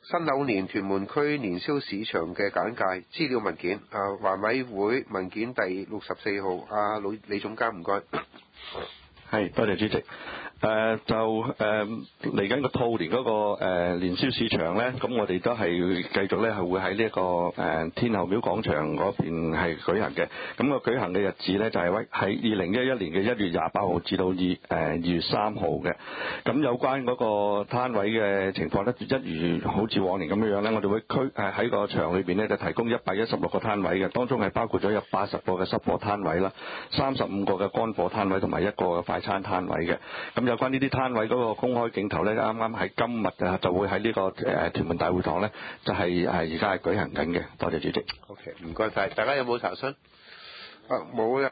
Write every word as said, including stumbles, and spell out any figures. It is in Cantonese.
新柳年屯門區年宵市場嘅簡介資料文件，啊，環委會文件第六十四號，啊，李李總監唔該。 係，多謝主席。誒、呃、就誒嚟緊個兔年嗰、那個誒、呃、年宵市場咧，咁我哋都係繼續咧係會喺呢一個誒、呃、天后廟廣場嗰邊係舉行嘅。咁、那個舉行嘅日子咧就係喺喺二零一一年嘅一月廿八號至到二誒二月三號嘅。咁有關嗰個攤位嘅情況咧，一如好似往年咁樣樣咧，我哋會區誒喺個場裏邊咧就提供一百一十六個攤位嘅，當中係包括咗有八十個嘅濕貨攤位啦，三十五個嘅乾貨攤位同埋一個嘅快餐攤位嘅。咁有關呢啲攤位嗰個公開競投咧，啱啱喺今日啊就會喺呢個誒屯門大會堂咧，就係誒而家係舉行緊嘅。多謝主席。 OK，唔該晒。大家有冇查詢？啊，冇嘅。